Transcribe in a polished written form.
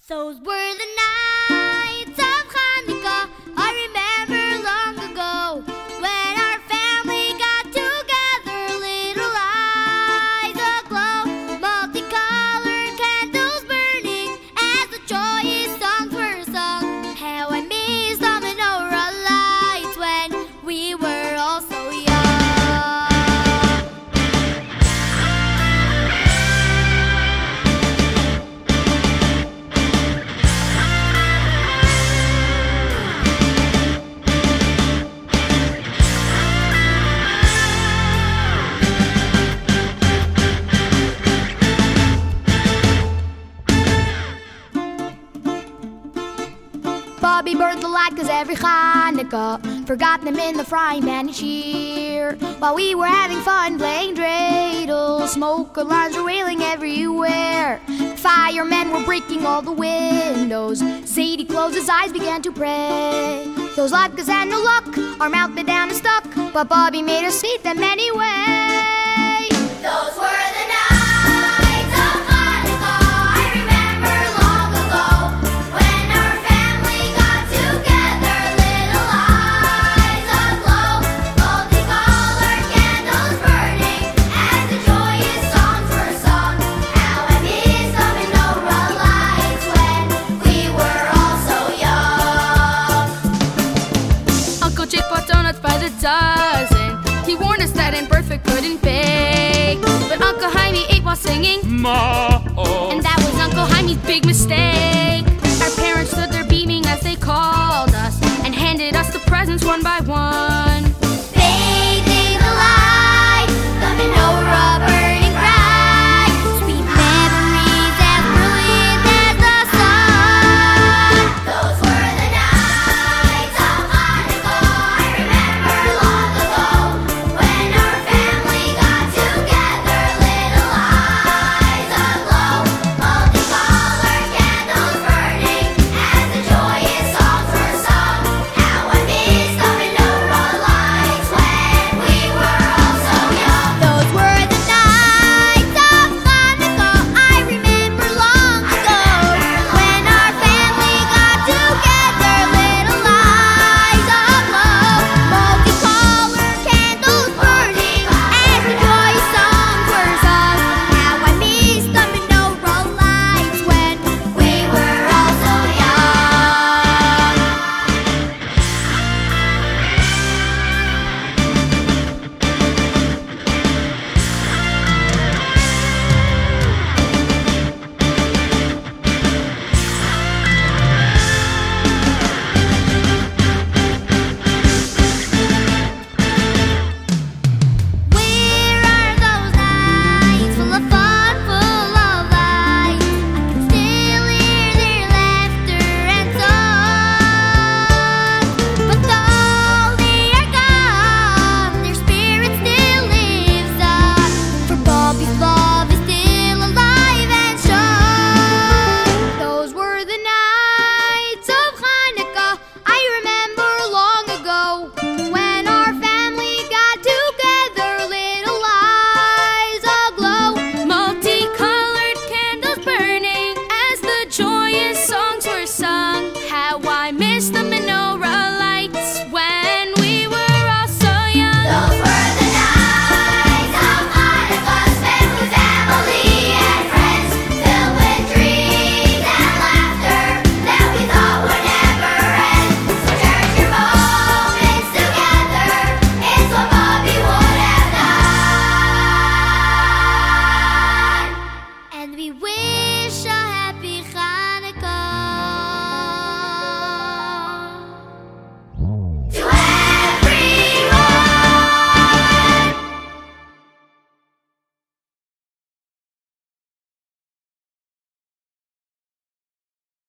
Those were the nights of Hanukkah. I remember long ago when our family got together, little eyes aglow, multicolored candles burning as the joyous songs were sung. How I miss the menorah lights when we were all so young. Bobby burned the latkes every Hanukkah, forgot them in the frying pan each year. While we were having fun playing dreidel, smoke alarms were wailing everywhere. Firemen were breaking all the windows. Zadie closed his eyes, began to pray. Those latkes had no luck, our mouth bit down and stuck, but Bobby made us eat them anyway. Those were the nights of Hanukkah. I remember long ago when our family got together, little eyes aglow, multicolored candles burning as the joyous songs were sung. How I miss the menorah lights when we were all so young. Uncle Jake bought donuts by the dozen. He warned us that Aunt Bertha couldn't bake, but Uncle Jaime ate while singing Ma-oh. and that was Uncle Jaime's big mistake.